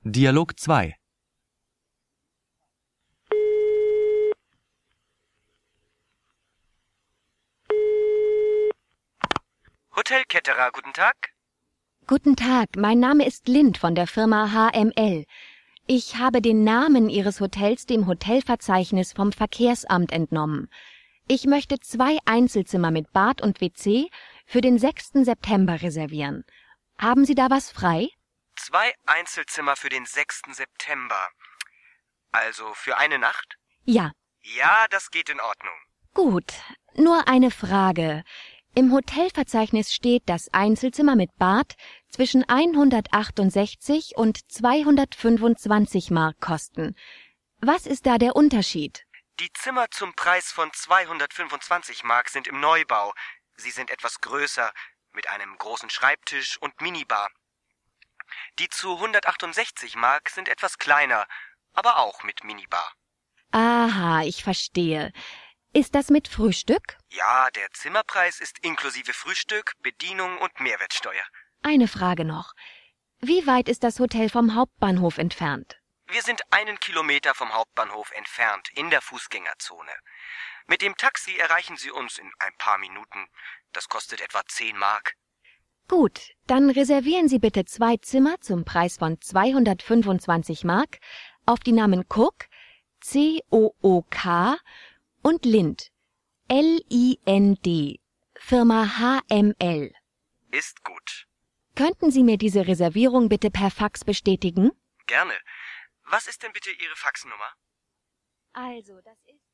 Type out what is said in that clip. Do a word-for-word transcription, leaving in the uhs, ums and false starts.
Dialog zwei. Hotel Ketterer, guten Tag. Guten Tag, mein Name ist Lind von der Firma H M L. Ich habe den Namen Ihres Hotels dem Hotelverzeichnis vom Verkehrsamt entnommen. Ich möchte zwei Einzelzimmer mit Bad und W C für den sechsten September reservieren. Haben Sie da was frei? Zwei Einzelzimmer für den sechsten September. Also für eine Nacht? Ja. Ja, das geht in Ordnung. Gut, nur eine Frage. Im Hotelverzeichnis steht, dass Einzelzimmer mit Bad zwischen hundertachtundsechzig und zweihundertfünfundzwanzig Mark kosten. Was ist da der Unterschied? Die Zimmer zum Preis von zweihundertfünfundzwanzig Mark sind im Neubau. Sie sind etwas größer, mit einem großen Schreibtisch und Minibar. Die zu hundertachtundsechzig Mark sind etwas kleiner, aber auch mit Minibar. Aha, ich verstehe. Ist das mit Frühstück? Ja, der Zimmerpreis ist inklusive Frühstück, Bedienung und Mehrwertsteuer. Eine Frage noch. Wie weit ist das Hotel vom Hauptbahnhof entfernt? Wir sind einen Kilometer vom Hauptbahnhof entfernt, in der Fußgängerzone. Mit dem Taxi erreichen Sie uns in ein paar Minuten. Das kostet etwa zehn Mark. Gut, dann reservieren Sie bitte zwei Zimmer zum Preis von zweihundertfünfundzwanzig Mark auf die Namen Cook, C O O K und Lind, L I N D, Firma H M L. Ist gut. Könnten Sie mir diese Reservierung bitte per Fax bestätigen? Gerne. Was ist denn bitte Ihre Faxnummer? Also, das ist...